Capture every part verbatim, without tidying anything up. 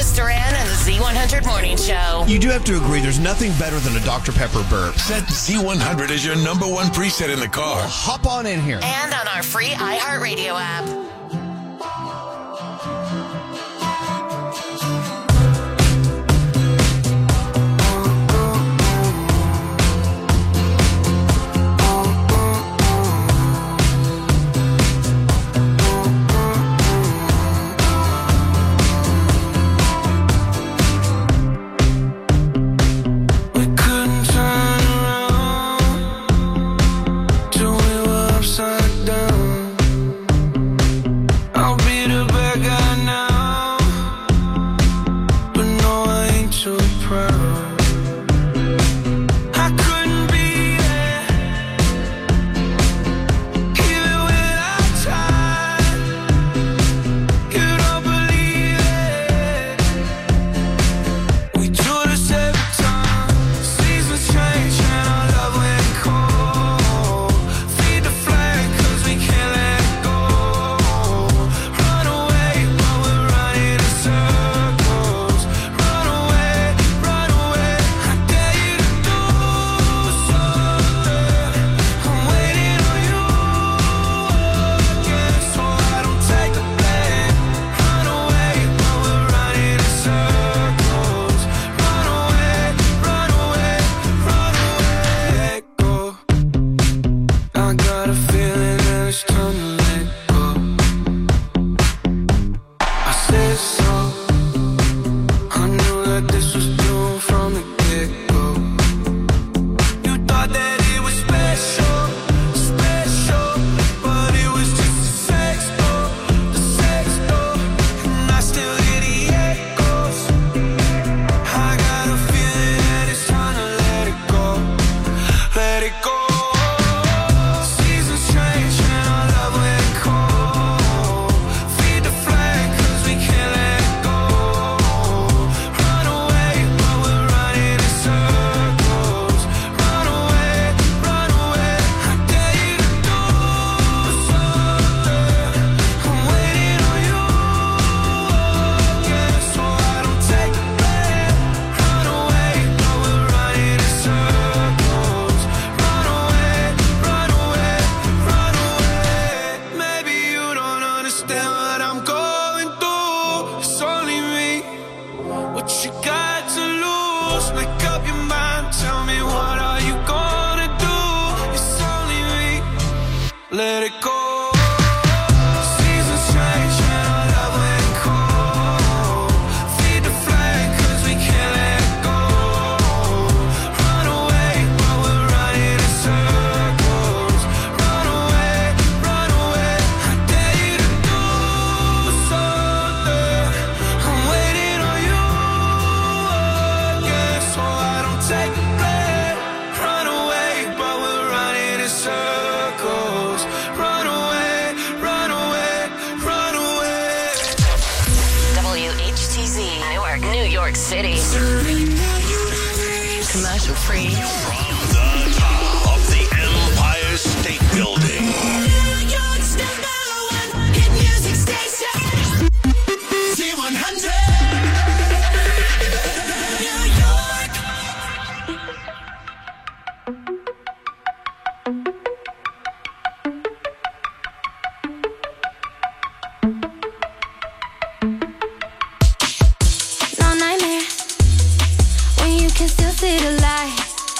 Elvis Duran and the Z one hundred Morning Show. You do have to agree, there's nothing better than a Doctor Pepper burp. Set Z one hundred as your number one preset in the car. Well, hop on in here. And on our free iHeartRadio app. Commercial free. From the top of the Empire State Building. New York's number one hit music station. Z one hundred. New York. No nightmare when you can still see the light.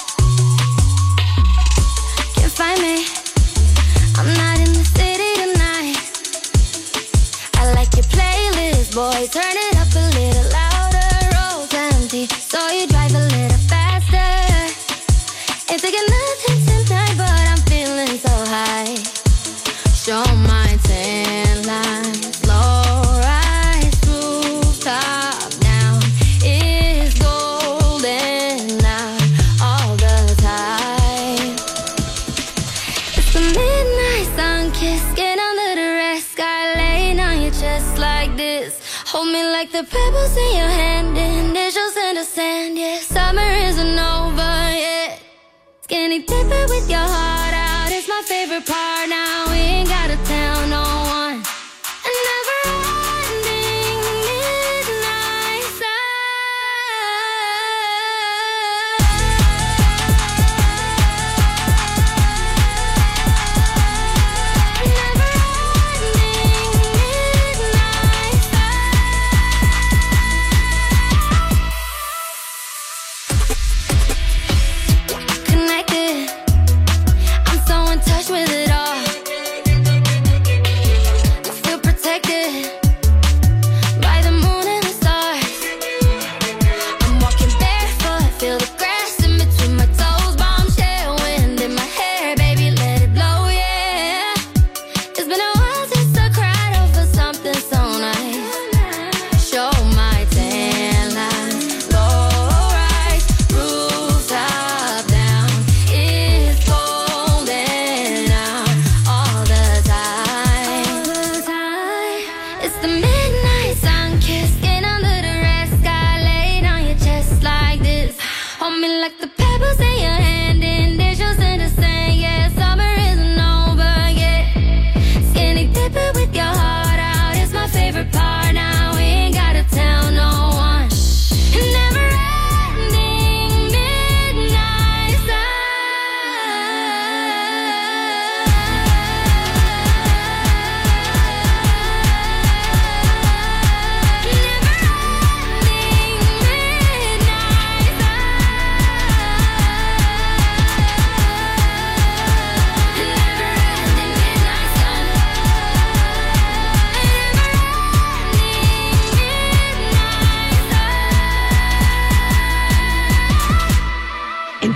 Can't find me, I'm not in the city tonight. I like your playlist, boy, turn it up a little louder. Road's empty, so you drive a little faster. Ain't thinking nothing tonight, but I'm feeling so high. Show my tan lines, slow rise, rooftop down is golden out all the time. It's the midnight sun kiss, get under the red sky, laying on your chest like this. Hold me like the pebbles in your hand, initials in the sand, yeah. Summer isn't over yet. Skinny dipping with your heart out is my favorite part. Now we ain't gotta tell no one. A never-ending midnight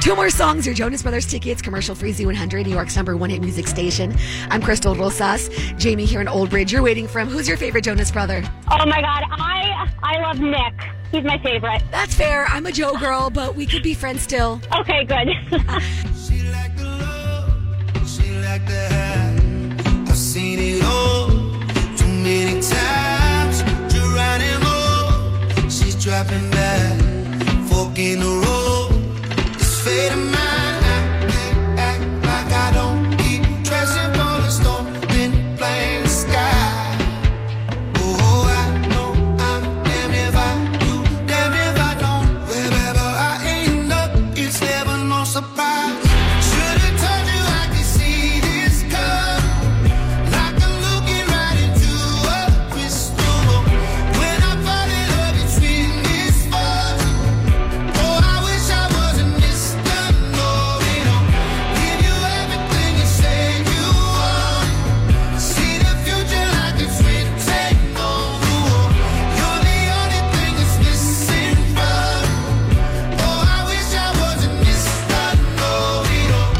Two more songs, your Jonas Brothers tickets, commercial-free Z one hundred, New York's number one hit music station. I'm Crystal Rosas. Jamie here in Old Bridge. You're waiting for him. Who's your favorite Jonas brother? Oh my God, I I love Nick. He's my favorite. That's fair. I'm a Joe girl, but we could be friends still. Okay, good. She like the love, she like the high. I've seen it all too many times. Geronimo, she's dropping back, fork in the road. It's fate of mine. I act like I don't keep dressing for the storm, then playing the sky. Oh, I know I'm damn if I do, damn if I don't. Wherever I end up, it's never no surprise. Should've told you I could see this coming, like I'm looking right into a crystal ball. When I fall in love, it's with misfortune. Oh, I wish I wasn't Mister Know-it-all. Give you everything you say you want. See the future like it's written on the wall. You're the only thing that's missing from me. Oh, I wish I wasn't Mister Know-it-all.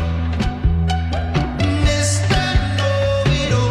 Mister Know-it-all.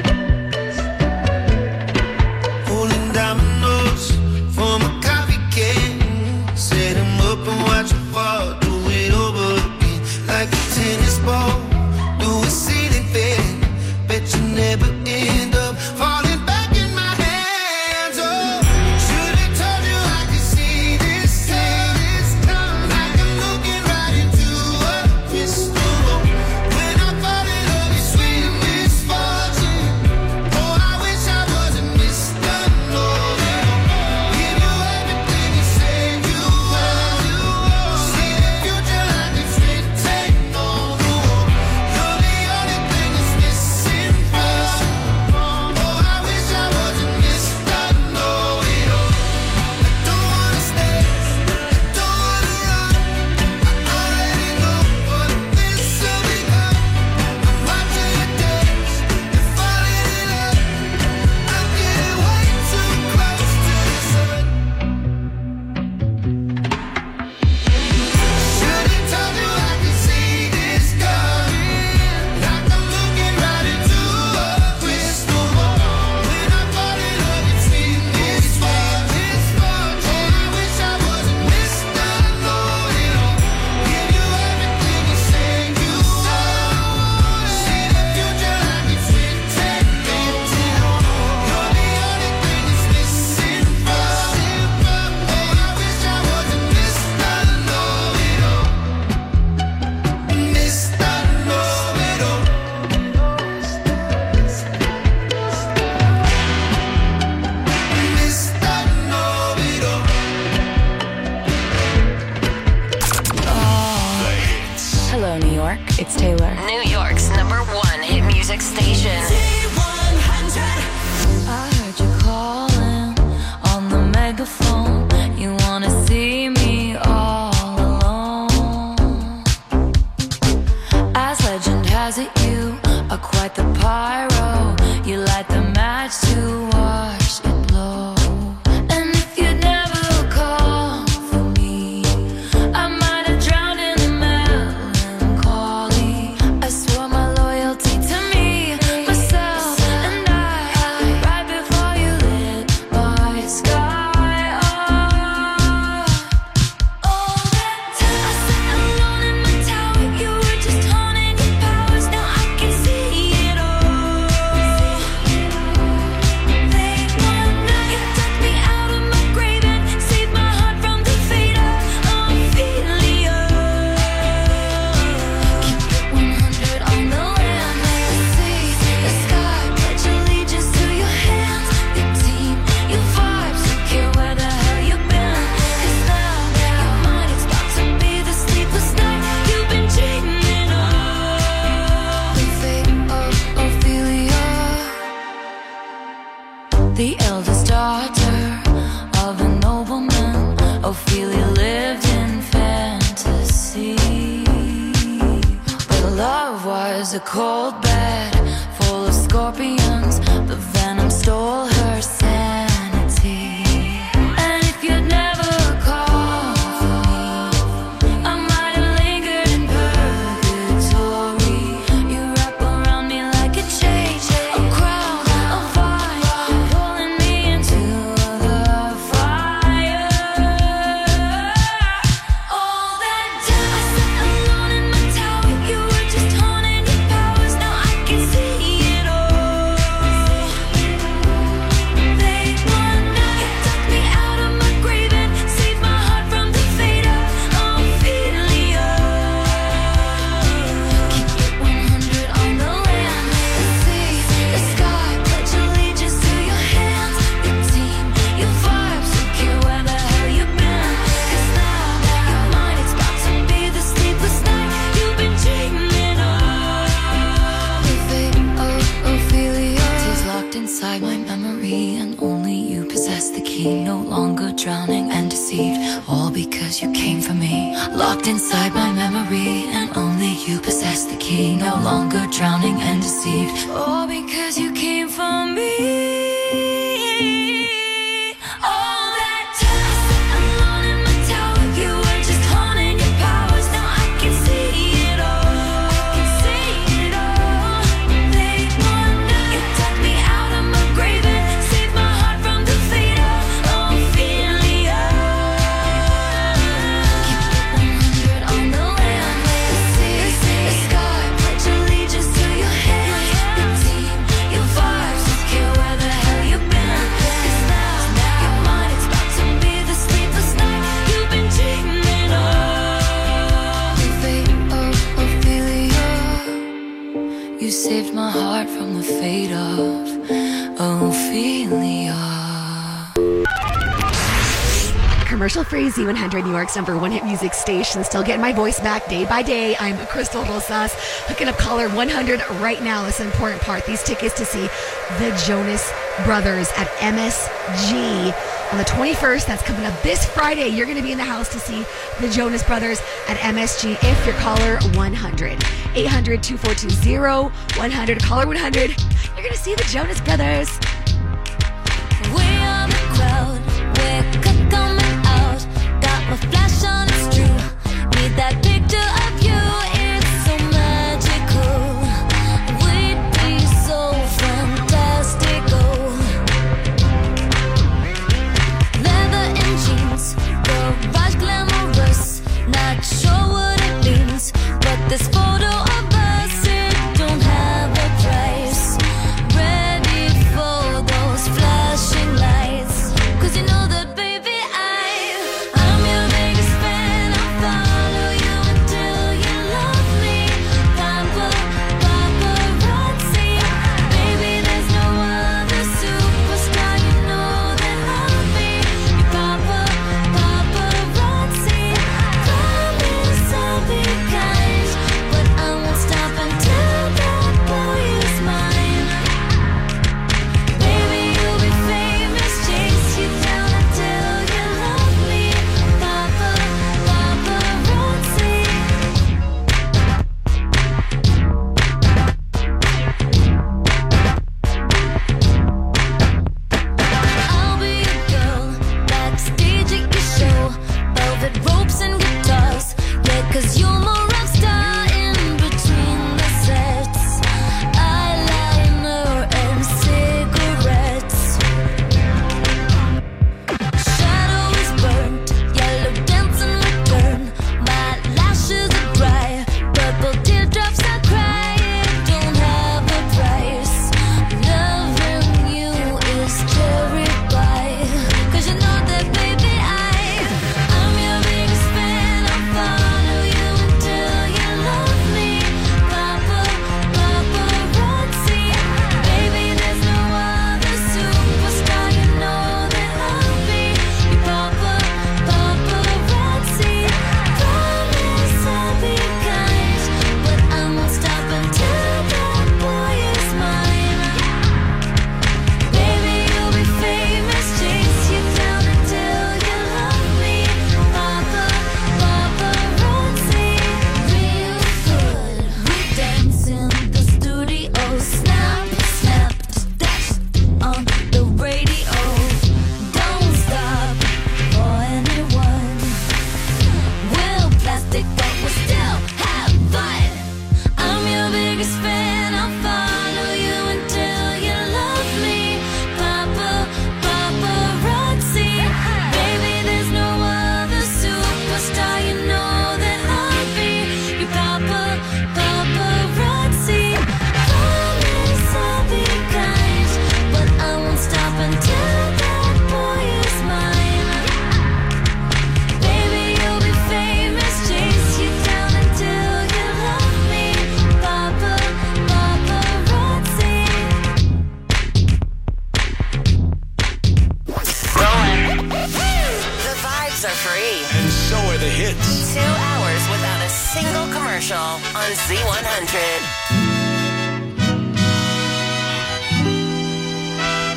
Pulling dominoes from a coffee can. Set 'em up and watch 'em fall. Do it over again like a tennis ball. Do a ceiling fan. Bet you never end up falling back in my hands. Oh, should've told you I could see this coming, like I'm looking right into a crystal ball. When I fall in love, it's with misfortune. Oh, I wish I wasn't Mister Know-it-all. Give you everything you say you want. See the future like it's written on the wall. You're the only thing that's missing from me. Oh, I wish I wasn't Mister Know-it-all. I don't wanna stay, I don't wanna run. I already know what this will become. I'm watching your days, you're falling in love. I'm getting way too close to the sun. Should've told you I could see this coming, like I'm looking right into a crystal ball. When I fall in love, it's with misfortune. Oh, I wish I wasn't Mister Know-it-all. Give you everything you say you want. See the future like it's written on the wall. You're the only thing that's missing from me. Oh, I wish I wasn't Mister Know-it-all. Mister Know-it-all. Mister Know-it-all. The hits. Hello, New York. It's Taylor. New York's number one hit music station. Z one hundred. I heard you calling on the megaphone. You wanna see me all alone. As legend has it, you are quite the pyro. You light the match to watch it blow. And if you'd never call for me, I might have drowned in the melancholy. I swore my loyalty to me, myself, and I. Right before you lit my sky up. All that time I sat alone in my tower, you were just honing your powers. Now I can see it all. Late one night, you took me out of my grave and saved my heart from the fate of Ophelia. Keep it one hundred on the land, the sea, the sky. Pledge allegiance to your hands, your team, your vibes. Don't care where the hell you've been, 'cause now your mind is about to be the sleepless night you've been dreaming of. The fate of Ophelia, the eldest daughter of a nobleman. Ophelia lived in fantasy, but love was a cold bed full of scorpions. The venom stole her sanity. And if you'd never called for me, I might have lingered inside my memory, and only you possess the key. No longer drowning and deceived, all because you came for me. Locked inside my memory, and only you possess the key. No longer drowning and deceived, all because you came for me. Saved my heart from the fate of Ophelia. Commercial free Z one hundred, New York's number one hit music station. Still getting my voice back day by day. I'm Crystal Rosas, hooking up caller one hundred right now. This is an important part. These tickets to see the Jonas Brothers at M S G on the twenty-first. That's coming up this Friday. You're going to be in the house to see the Jonas Brothers at M S G if you're caller one hundred. eight hundred, two four two zero, one hundred. Caller one hundred. You're going to see the Jonas Brothers. We are the crowd. We're coming out. Got my flash on, it's true. Need that picture of you. It's so magical. We'd be so fantastical. Leather and jeans, garage glamorous. Not sure what it means, but this photo of us, it don't have a price. Ready for those flashing lights, 'cause you know that, baby, I, I'm your biggest fan. I'll follow you until you love me. Papa, paparazzi. Baby, there's no other superstar you know that love me. You papa, paparazzi. Promise I'll be kind, but I won't stop until that boy is mine. Baby, you'll be famous, chase you down until you love me. Papa, paparazzi. I'll be your girl, backstage at your show. Velvet ropes and guitars, yeah, 'cause you're my rock star in between the sets. Eyeliner and cigarettes. Shadow is burnt, yellow dancing return. My lashes are dry, purple teardrops I cry. It don't have a price. Loving you is cherry pie, 'cause you know that, baby, I, I'm your biggest fan. I'll follow you until you love me. Papa, paparazzi. Baby, there's no other superstar you know that love me. You papa, paparazzi. Promise I'll be kind, but I won't stop until that boy is mine. Baby, you'll be famous, chase you down until you love me. Papa, paparazzi. Real good, we dance in the studio. Snap, snap, dash on the radio. Don't stop for anyone. We'll plastic, but we'll still have fun. I'm your biggest fan. I'll follow you until you love me. Papa, paparazzi. Baby, there's no other superstar you know that love me. You papa, paparazzi. Promise I'll be kind, but I won't stop until that boy is mine. Baby, you'll be famous, chase you down until you love me. Papa, paparazzi. Rolling. The vibes are free. And so are the hits. Two hours without a single commercial on Z one hundred.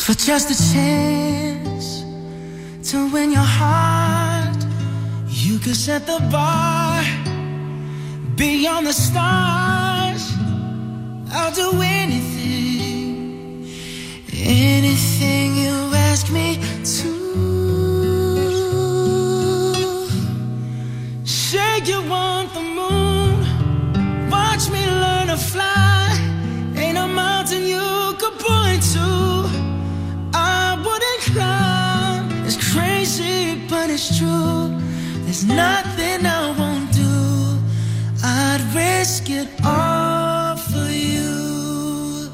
for just a chance to win your heart. You could set the bar beyond the stars. I'll do anything, anything you ask me to. Say you want the moon, watch me learn to fly. Ain't a mountain you could point to I wouldn't climb. It's crazy, but it's true. There's nothing I won't do. I'd risk it all for you.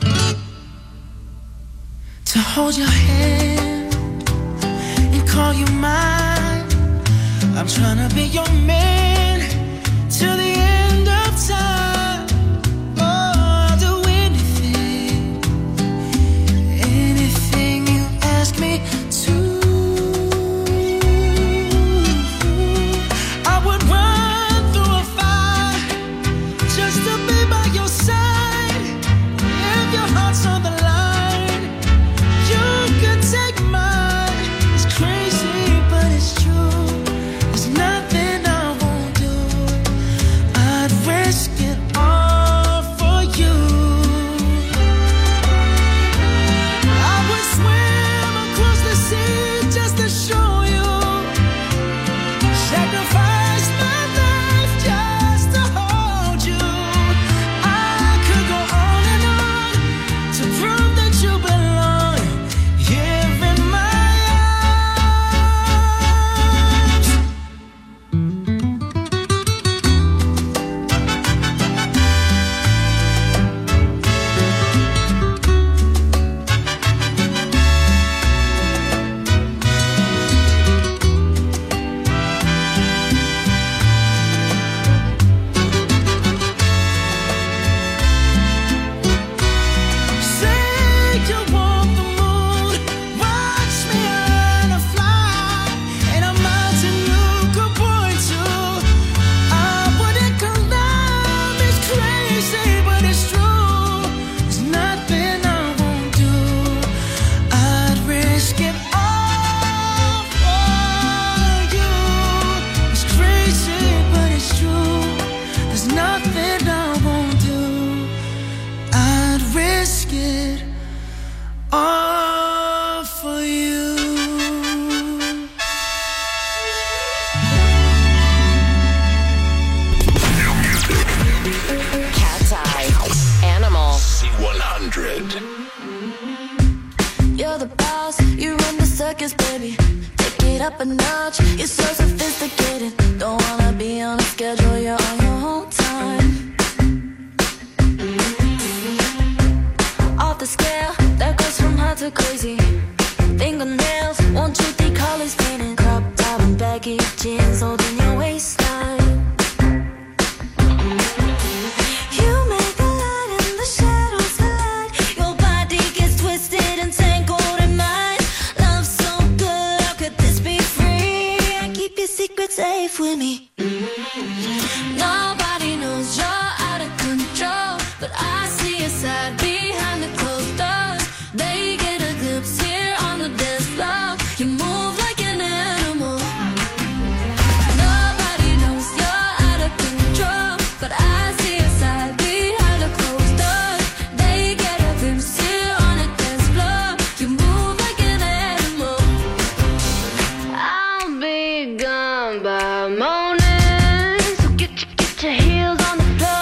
To hold your hand and call you mine. I'm trying to be your man till the end of time. Oh, I'll do anything, anything you ask me to. I would run through a fire just to be by your side. If your heart's on the line, you could take mine. It's crazy, but it's true. There's nothing I won't do. I'd risk it all for you. I would swim across the sea just to show you. Sacrifice my life just to hold you. I could go on and on to prove that you belong here in my arms. Say you want the moon, watch me learn to fly. Ain't a mountain you could point to I wouldn't climb. It's crazy, but it's true. There's nothing I won't do. I'd risk it all for you. It's crazy, but it's true. There's nothing I won't do. I'd risk it all for you. Cat's Eye. Animal. C one hundred. You're the boss, you run the circus, baby. Take it up a notch, you're so sophisticated. Don't wanna be on a schedule, you're on your own time. Off the scale, that goes from hot to crazy. Fingernails, won't you think colors painted? Crop top and baggy jeans holding your waistline. You make the light and the shadows collide. Your body gets twisted and tangled in mine. Love so good, how could this be free? I keep your secret safe with me. Nobody knows you're out of control, but I see your side behind the closed doors. They get a glimpse here on the dance floor. You move like an animal. Nobody knows you're out of control, but I see your side behind the closed doors. They get a glimpse here on the dance floor. You move like an animal. I'll be gone by morning, so get your, get your heels on the floor.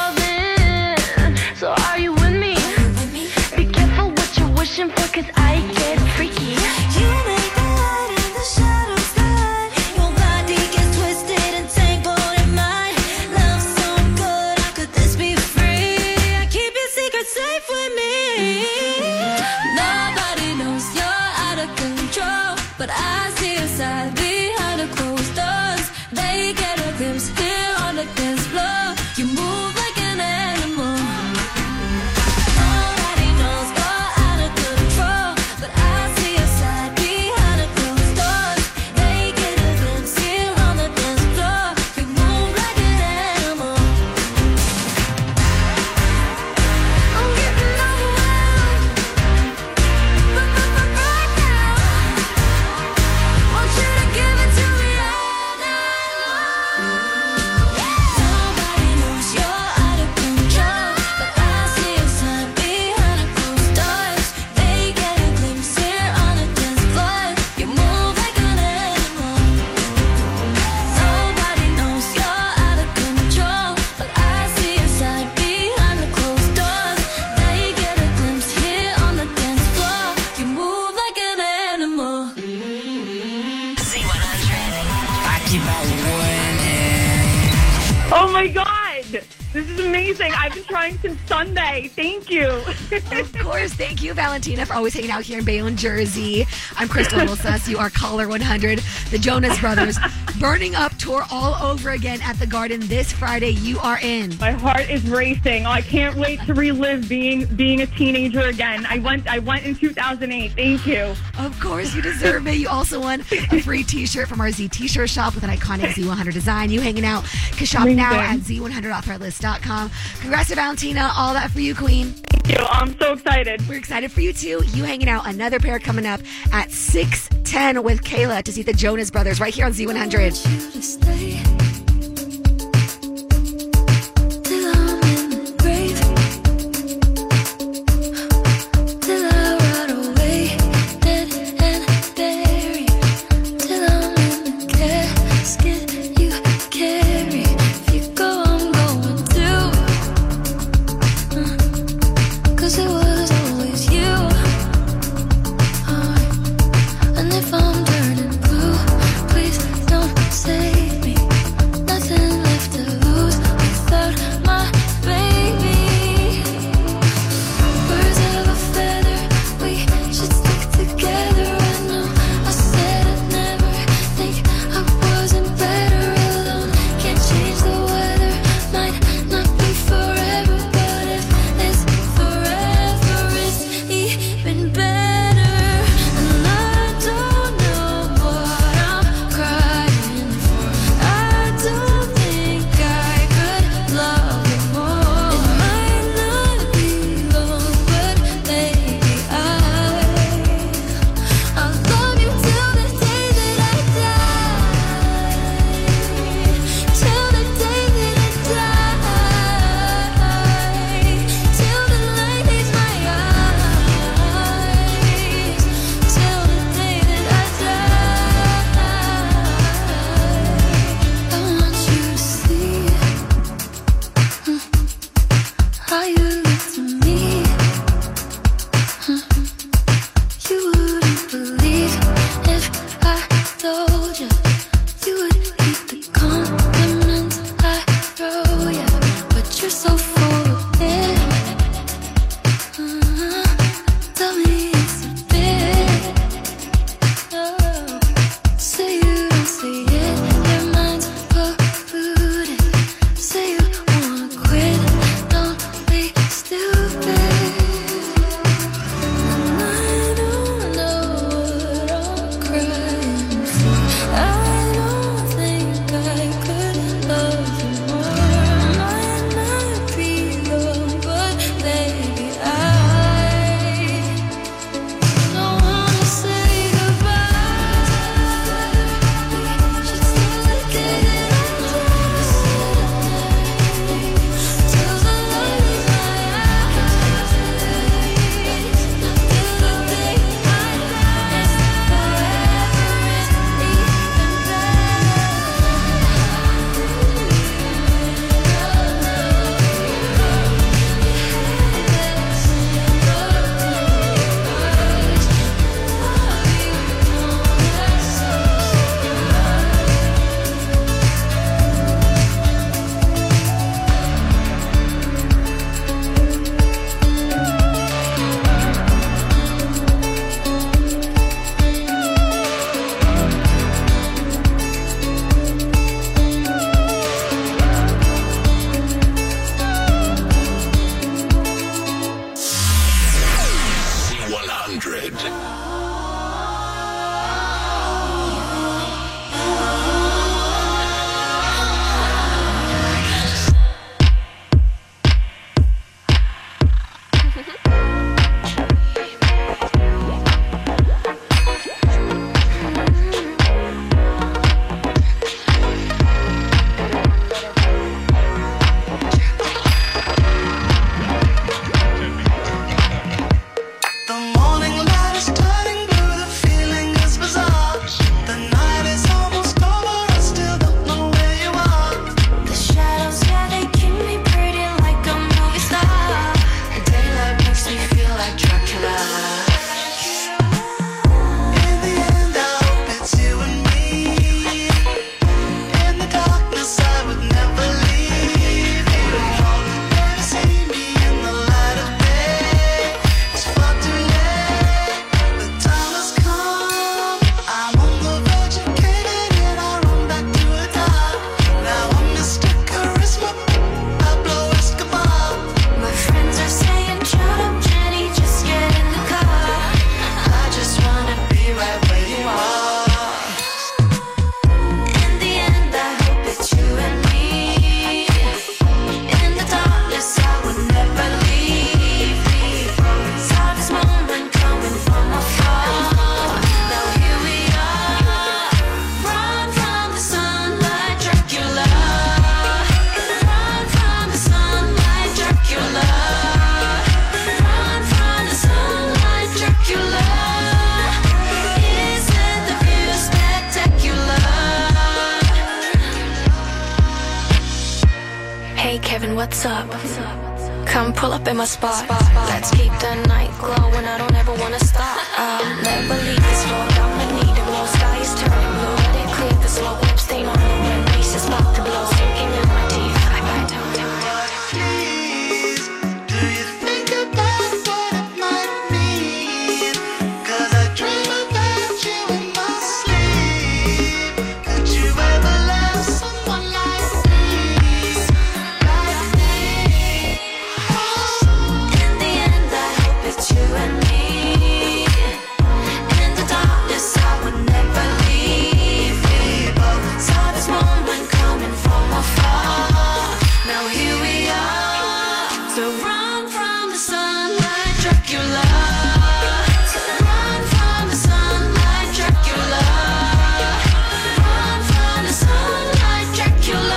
my God. This is amazing. I've been trying since Sunday. Thank you. Of course. Thank you, Valentina, for always hanging out here in Bayonne, Jersey. I'm Crystal Rosas. You are Caller one hundred. The Jonas Brothers Burning Up tour all over again at the Garden this Friday. You are in. My heart is racing. Oh, I can't wait to relive being being a teenager again. I went I went in two thousand eight. Thank you. Of course, you deserve it. You also won a free t-shirt from our Z T-shirt shop with an iconic Z one hundred design. You hanging out can shop Amazing. now at Z one hundred off our list dot com. Congrats to Valentina. All that for you, Queen. Thank you. I'm so excited. We're excited for you, too. You hanging out. Another pair coming up at six ten with Kayla to see the Jonas Brothers right here on Z one hundred. Hey Kevin, what's up? Come pull up in my spot. Let's keep the night glowing. I don't ever wanna stop. I'll never leave this floor. I'ma need it. Blue sky is turning blue. Let it clear the slow Epstein on the wind. Reese is about to blow. Sinking in my teeth. I got to do Please, do you think about what it might mean? 'Cause I dream about you in my sleep. Could you ever love someone like me? Like me? In the end, I hope it's you and me. In the darkness, I would never leave. We both saw this moment coming from afar. Now here we are. So run from the sun like Dracula. So run from the sun like Dracula. Run from the sun like Dracula.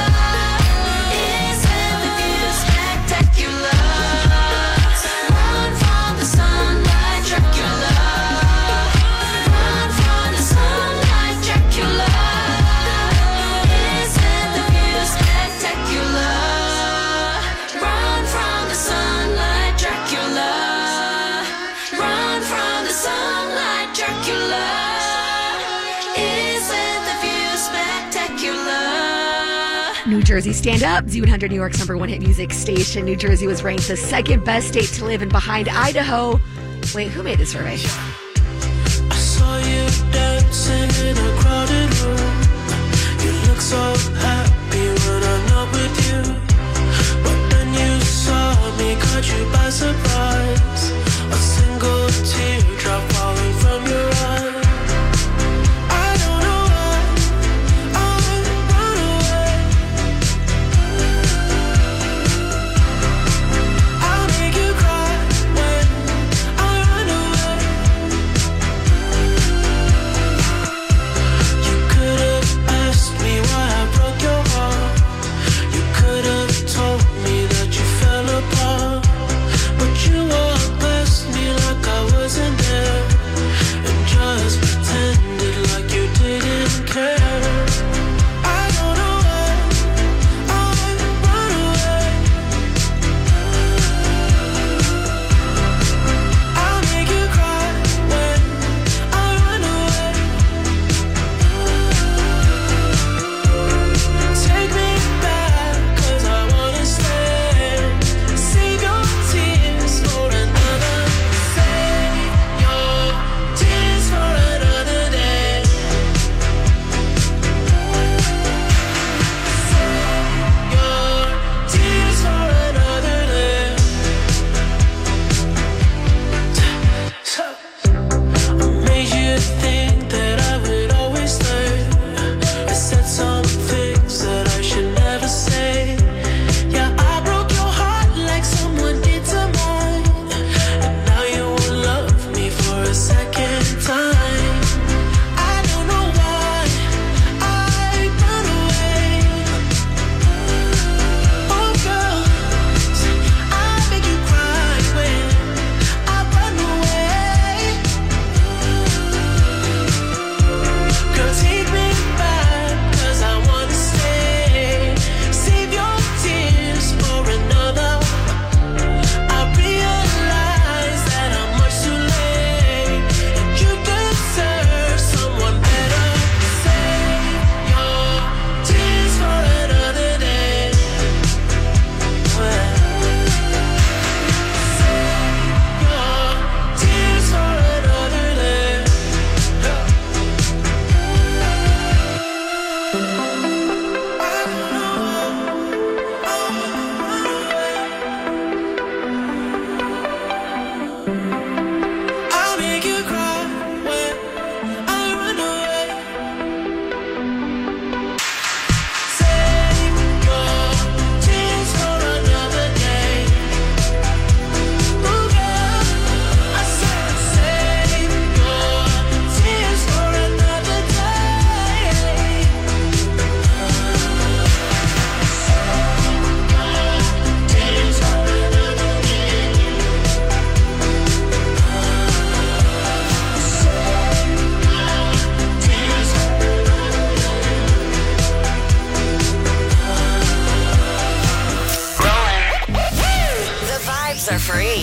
Isn't the view spectacular? Run from the sun like Dracula. Run from the sun like Dracula. Isn't the view spectacular? Run from the sun like Dracula. Run from the sun like Dracula. Isn't the view spectacular? New Jersey Stand Up, Z one hundred New York's number one hit music station. New Jersey was ranked the second best state to live in behind Idaho. Wait, who made this survey? I saw you dancing in a crowded room. You look so happy when I'm not with you. But then you saw me, caught you by surprise. A single teardrop falling from your eye. I don't know why I run away. I'll make you cry when I run away. You could have asked me why I broke your heart. You could have told me that you fell apart. But you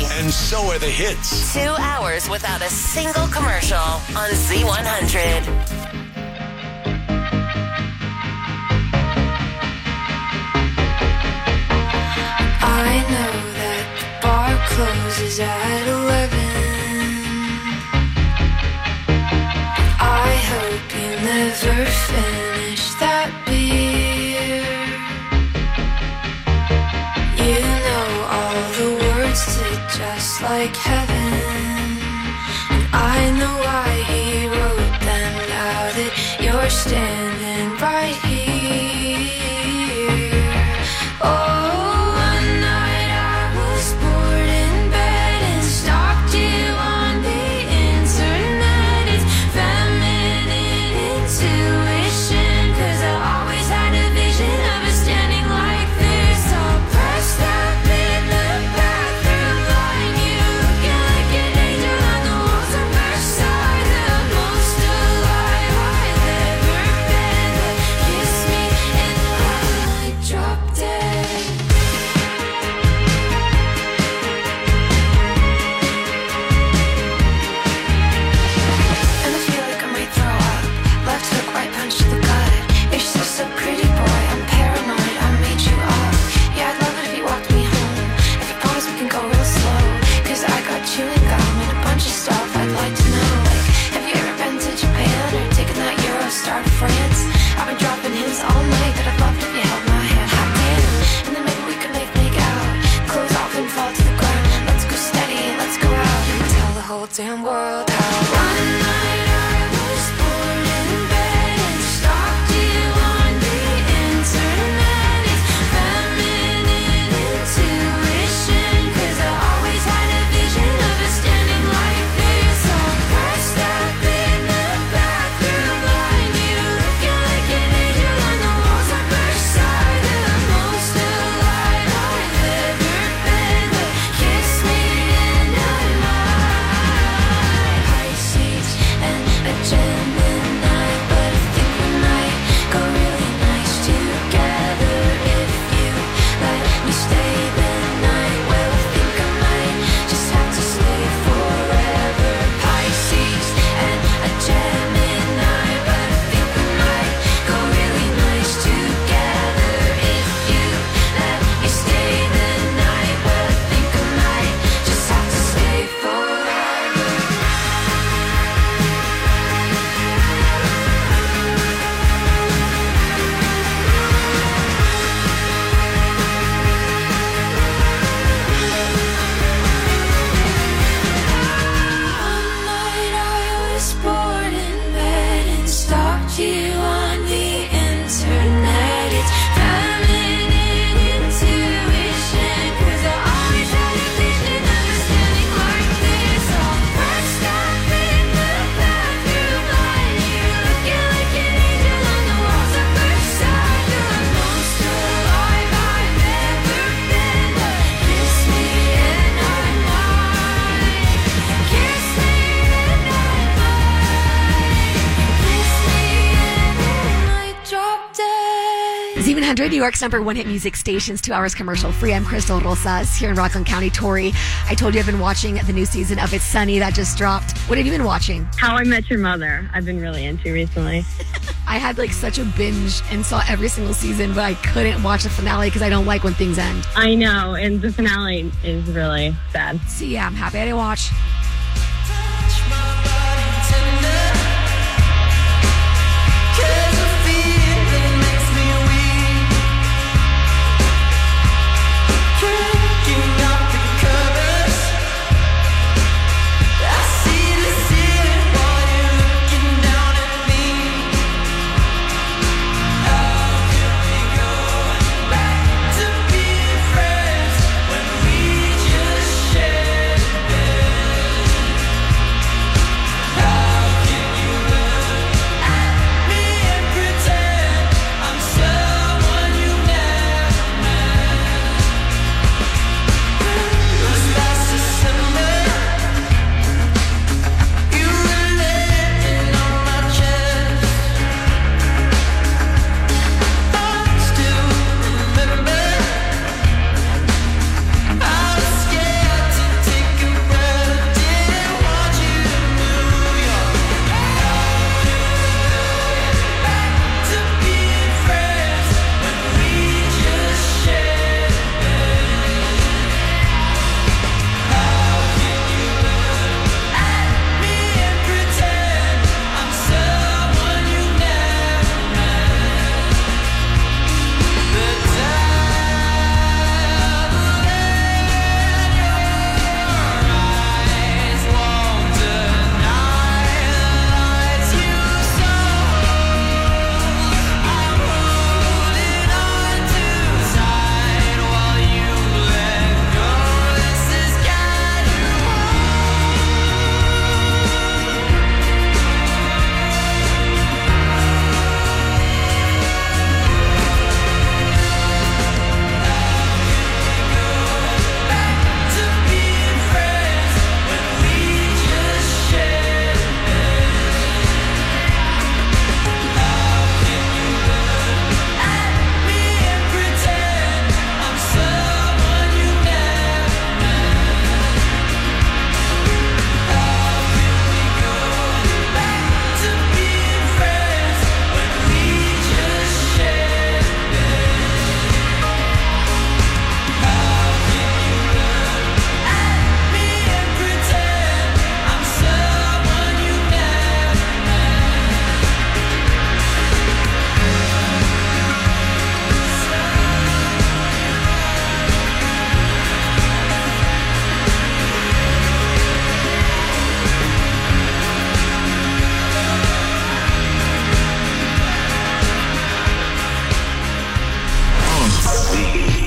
And so are the hits. Two hours without a single commercial on Z one hundred. I know that the bar closes at eleven. I hope you never finish that beer. You know all the words to Just Like Heaven, and I know why he wrote them. Now that you're standing right here. Oh, damn world how one night I was born in bed and stalked you on the internet. It's feminine intuition, cause I always had a vision of us standing like this, all pressed up in the bathroom line. You looking like an angel on the walls of Versailles. The most alive I've ever been, but kiss me and I might. And a Gemini, but I think we might go really nice together if you let me stay the night. Well, I think I might just have to stay forever. Pisces and a Gemini, but I think we might go really nice together if you let me stay the night. Well, I think I might just have to stay forever. You on the internet. It's feminine intuition, cause I always had a vision of us standing like this, all pressed up in the bathroom line. You looking like an angel on the walls of Versailles. The most alive I've ever been, but kiss me and I might. Kiss me and I might. Kiss me. Z one hundred, New York's number one hit music stations, two hours commercial free. I'm Crystal Rosas here in Rockland County. Tori, I told you I've been watching the new season of It's Sunny that just dropped. What have you been watching? How I Met Your Mother. I've been really into recently. I had like such a binge and saw every single season, but I couldn't watch the finale because I don't like when things end. I know, and the finale is really sad. So yeah, I'm happy I didn't watch.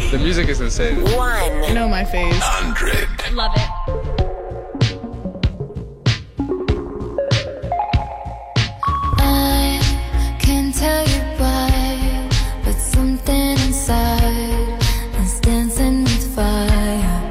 The music is insane. One. You know my face. Hundred. Love it. I can't tell you why, but something inside is dancing with fire.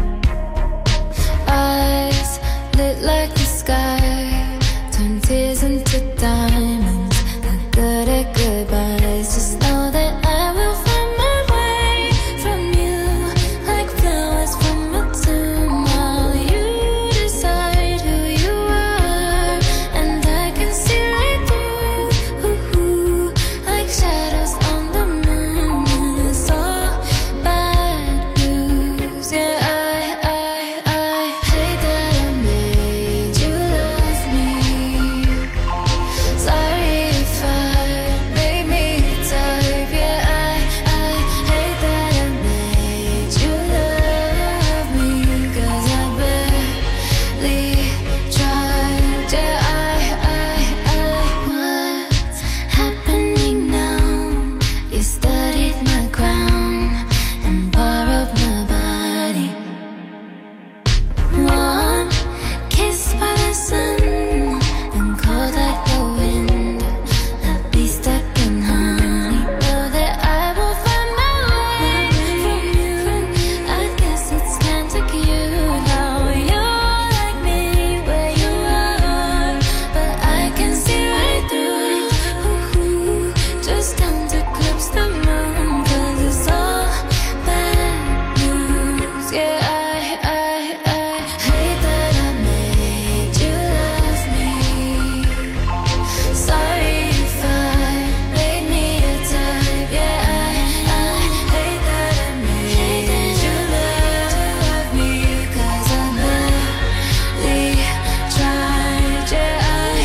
Eyes lit like the sky, turn tears into diamonds. Not good at goodbyes. Just know that I will find my way from you, like flowers from a tomb. While you decide who you are, and I can see right through, like shadows on the moon. And it's all bad news. Yeah, I, I, I hate that I made you love me. Sorry if I made me type. Yeah, I, I hate that I made you love me. Cause I barely tried. Yeah, I, I, I what's happening now? You studied my crown and borrowed my body. Warm, kissed by the sun and cold like the wind. I'll be stuck in honey. Know that I will find my way from you. I guess it's kinda cute how you're like me where you are, but I can see right through. Just come to eclipse the moon, cause it's all bad news. Yeah, I, I, I hate that I made you love me. Sorry if I made me a type. Yeah, I, I hate that I made you love me. Cause I barely tried. Yeah,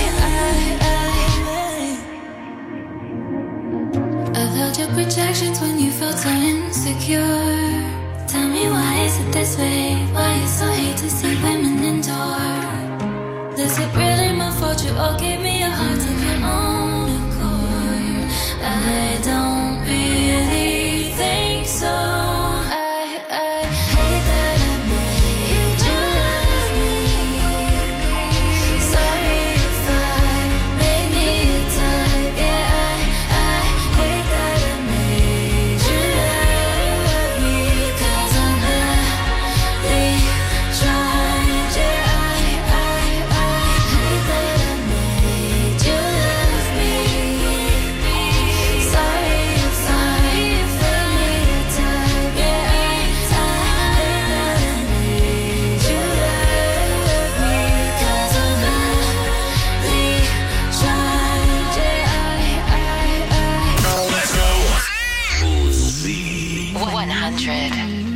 I, I, I I've held your projections when you felt so insecure. Tell me why is it this way? Why you so hate to see women endure? Is it really my fault you all gave me a heart of your own accord? I don't really think so. I, I hate that I made you love me. Sorry if I made me a type. Yeah, I, I hate that I made you love me. Cause I barely tried. Yeah, I, I, I hate that I made you love me. Sorry if I made me a type. Yeah, I, I hate that I made you love me. Cause I barely tried. Yeah, I, I, I Let's go. Who's the one hundred.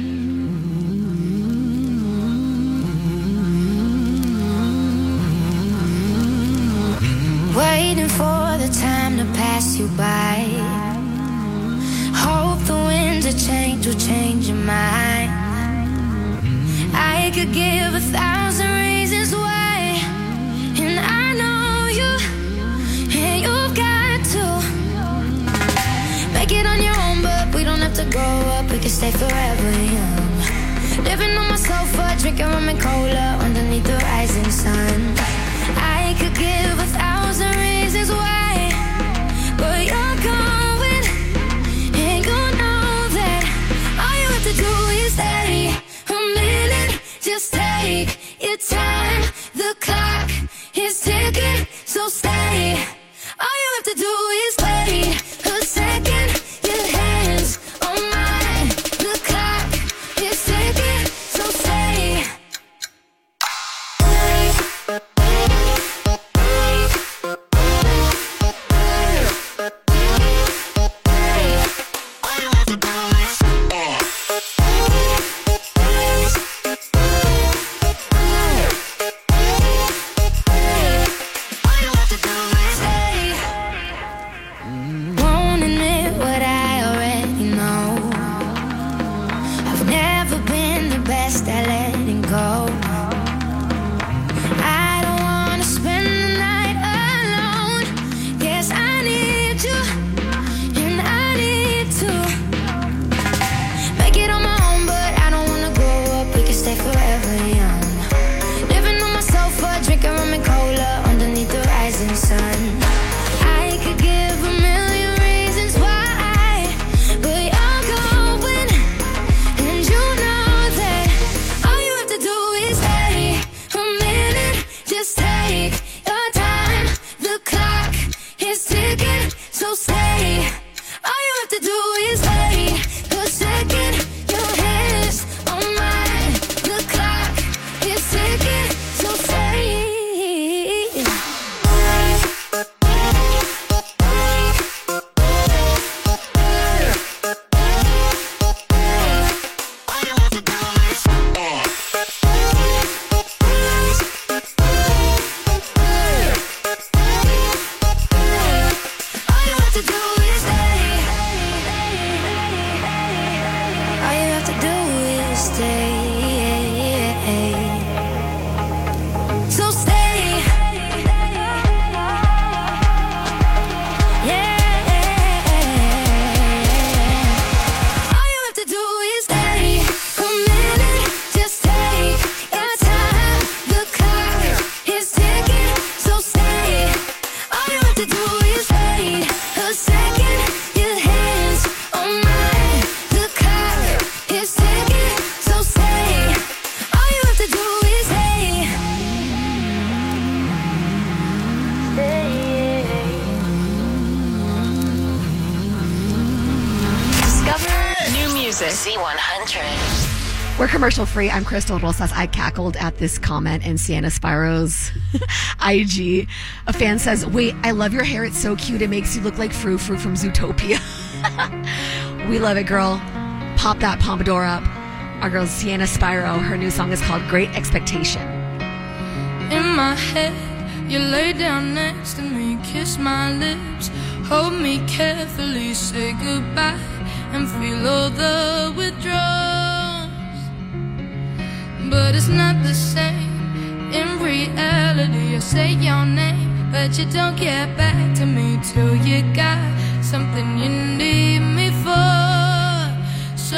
Waiting for the time to pass you by. Hope the winds of change will change your mind. I could give a thousand reasons why, and I know you, and you've got to make it on your own. But we don't have to grow up, we can stay forever young. Living on my sofa, drinking rum and cola underneath the rising sun. I could give a thousand reasons why, but you're going, and you know that all you have to do is stay a minute. Just take your time. The clock is ticking, so stay. All you have to do is wait a second. Your hands on mine. The clock is ticking, so stay. music. Z one hundred. We're commercial free. I'm Crystal Rosas. I cackled at this comment in Sienna Spiro's I G. A fan says, wait, I love your hair. It's so cute. It makes you look like Frou Frou from Zootopia. We love it, girl. Pop that pompadour up. Our girl Sienna Spiro, her new song is called Great Expectation. In my head, you lay down next to me, kiss my lips, hold me carefully, say goodbye, and feel all the withdrawals. But it's not the same. In reality, I say your name, but you don't get back to me till you got something you need me for. So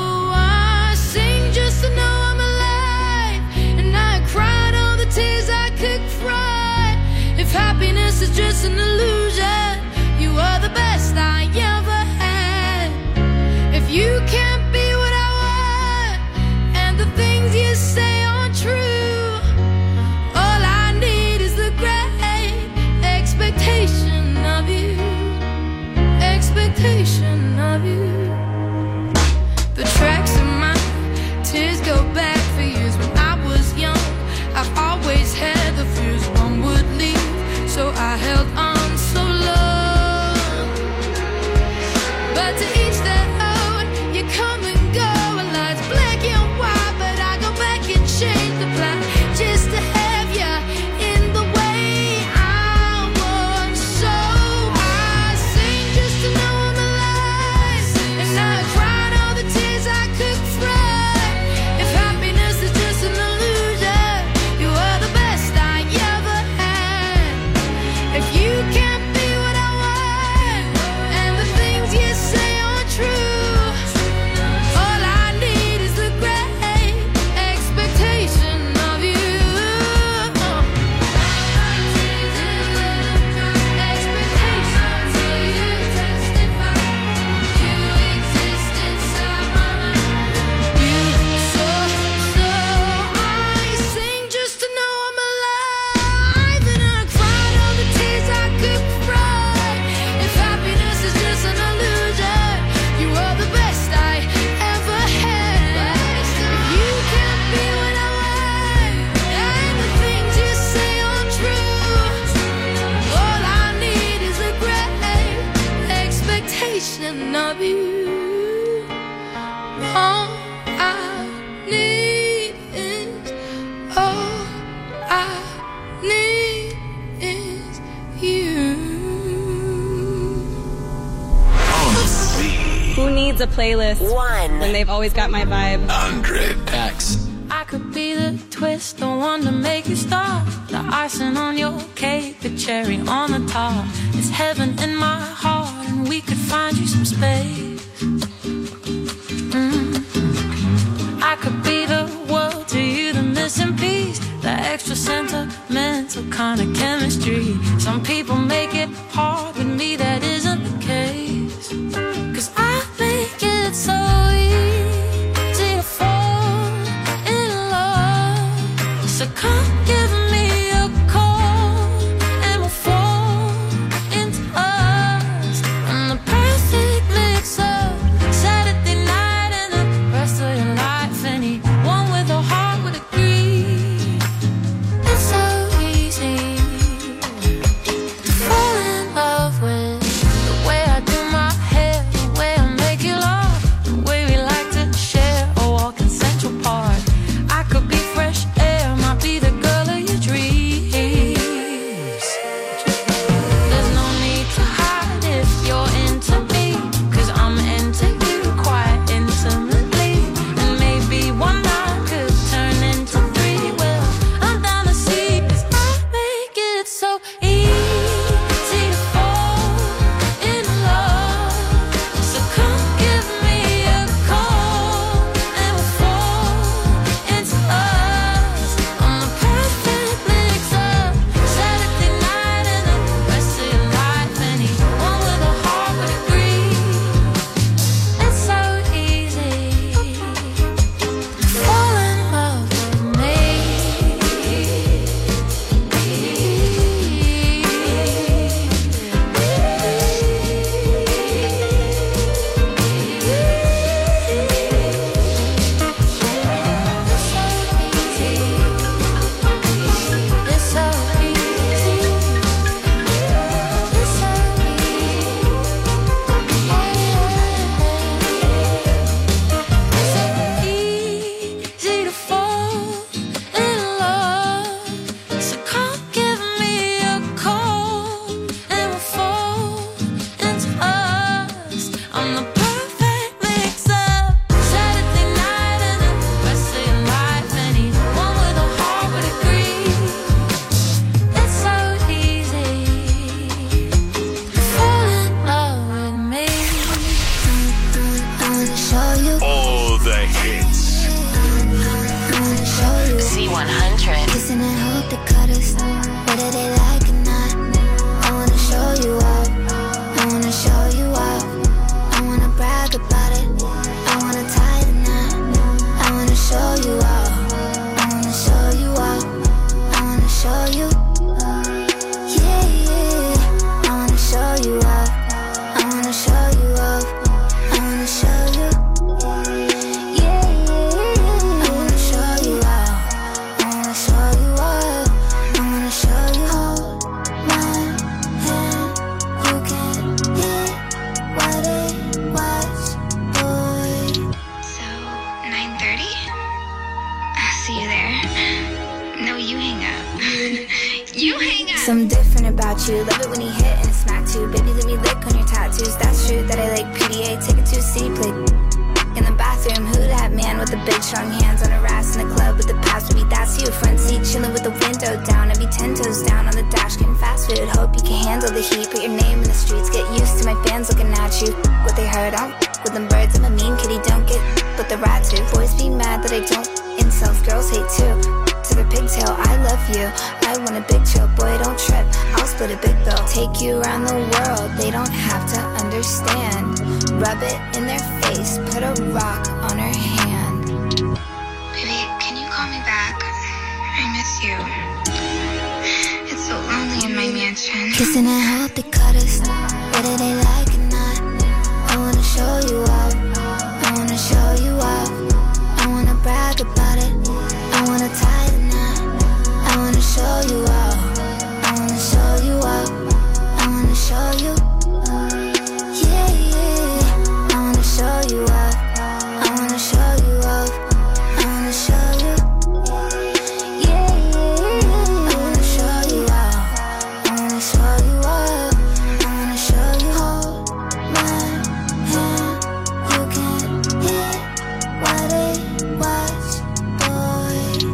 I sing just to know I'm alive, and I cried all the tears I could cry. If happiness is just an illusion, you are the best I ever had. If you can't be what I want, and the things you say aren't true, all I need is the great expectation of you. Expectation of you. The tracks in my tears go back for years. When I was young, I've always had the fears one would leave, so I held on so long. But to each their own, you come and go, a life's black and white, but I go back and change the plan just to have you in the way I want. So I sing just to know I'm alive, and I cried all the tears I could cry. If happiness is just an illusion, you are the best I ever had. If you can't be what I want, and the things you say aren't true, all I need is the great expectation of you. Expectations of you testify you exist inside my mind. You so, so I sing just to know I'm alive, and I cried all the tears I could cry. If happiness is just an illusion, you are the best I ever had. If you can't be what I want, and the things you say aren't true, all I need is a great expectation of you. All I need is, all I need is you. Who needs a playlist One. when they've always got my vibe? Hundred. X. I could be the twist, the one to make you stop, the icing on your cake, the cherry on the top. It's heaven in my heart, and we could find you some space. Mm. I could be the world to you, the missing piece, the extra sentimental kind of chemistry. Some people make it hard, with me that isn't the case. 'Cause I make it so easy to fall in love. So come give me a call, and we'll fall into us. And the perfect mix of show you. All the hits. I wanna show you. Z one hundred. Kissing and hope they cut us, whether they like it or not. I wanna show you up. I wanna show you up. I wanna brag about it. I wanna tie the knot. I wanna show you up. I wanna show you up. I wanna show you. Yeah, yeah. I wanna show you up. I wanna show you up. I wanna show you. Yeah, yeah. I wanna show you up. I wanna show you up. I wanna show you. Hold my hand. You can hear what it was, boy. So, nine thirty? I'll see you there. No, you hang up. You hang up. Something different about you. Love it when you hit and it's smack too. Baby, let me lick on your tattoos. That's true that I like P D A. Take it to a city play. In the bathroom, who that man with the big strong hands on her ass in the club with the past? Maybe that's you. Front seat chilling with the window down. I'd be ten toes down on the dash getting fast food. Hope you can handle the heat. Put your name in the streets. Get used to my fans looking at you. What they heard, I don't with them birds. I'm a mean kitty, don't get but the rat too. Boys be mad that I don't. Incels, girls hate too. To the pigtail, I love you. I want a big chill, boy, don't trip. I'll split a big bill. Take you around the world, they don't have to understand. Rub it in their face, put a rock on her hand. Baby, can you call me back? I miss you. It's so lonely in my mansion. Kissing and hope they cut us, whether they like it or not. I wanna show you up. I wanna show you up. I wanna brag about it. I wanna tie the knot. I wanna show you up. I wanna show you up. I wanna show you. Yeah, yeah. I wanna show you up. I wanna show you up. I wanna show you. Yeah, yeah. I wanna show you up. I wanna show you up. I wanna show you. Hold my hand. You can hear what it was, boy.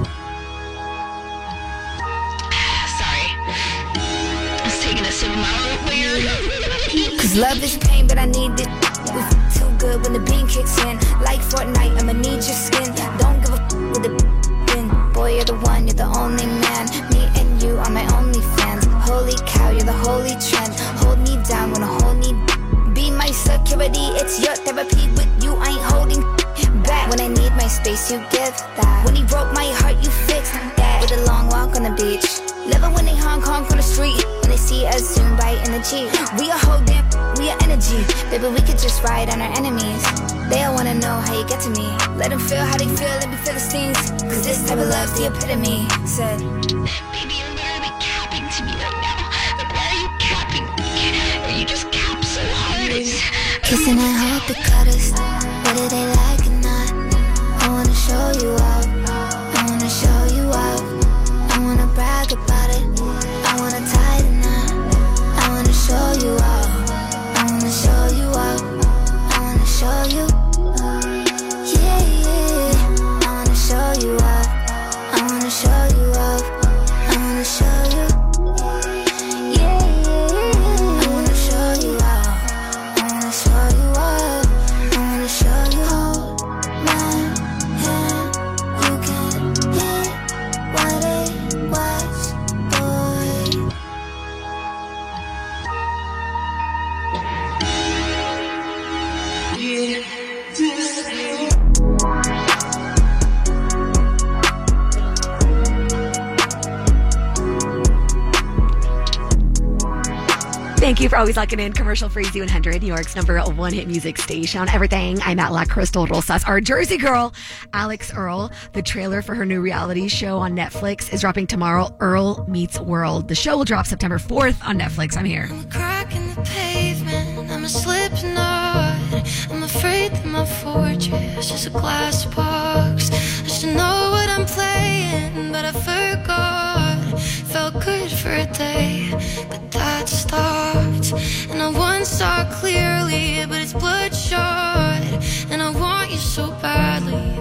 Sorry. I was taking a sip of my own weird. Cause love is pain, but I need it. We f- too good when the beam kicks in. Like Fortnite, I'ma need your skin. Don't give a f- with the bin. Boy, you're the one, you're the only man. Me and you are my only fans. Holy cow, you're the holy trend. Hold me down when I hold me. Be my security, it's your therapy. With you, I ain't holding back. When I need my space, you give that. When he broke my heart, you fixed that. With a long walk on the beach. Love it when they honk honk on the street. When they see us zoom right in the Jeep. We a whole damn, we a energy. Baby, we could just ride on our enemies. They all wanna know how you get to me. Let them feel how they feel, let me feel the stings. Cause this type of love's the epitome. Said, Baby, you're literally capping to me right now. Like, why are you capping? Or you just cap so hard. It's... kissing and hope they cut us, whether they like it or not. I wanna show you up. I wanna show you up. I wanna brag about it. I wanna tie the knot. I wanna show you up. I wanna show you up. I wanna show you. Yeah, yeah. I wanna show you up. I wanna show you up. I wanna show you. Yeah, yeah. I wanna show you up. I wanna show you up. I wanna show you. Hold my hand. You can hear what it was, boy. Thank you for always locking in. Commercial free Z one hundred, New York's number one hit music station. Everything. I'm at La Crystal Rosas. Our Jersey girl, Alex Earl. The trailer for her new reality show on Netflix is dropping tomorrow. Earl Meets World. The show will drop September fourth on Netflix. I'm here. I'm a crack in the pavement, I'm a slipknot. I'm afraid that my fortress is a glass box. I should know what I'm playing, but I forgot. Felt good for a day, but that stopped. And I once saw clearly, but it's bloodshot. And I want you so badly,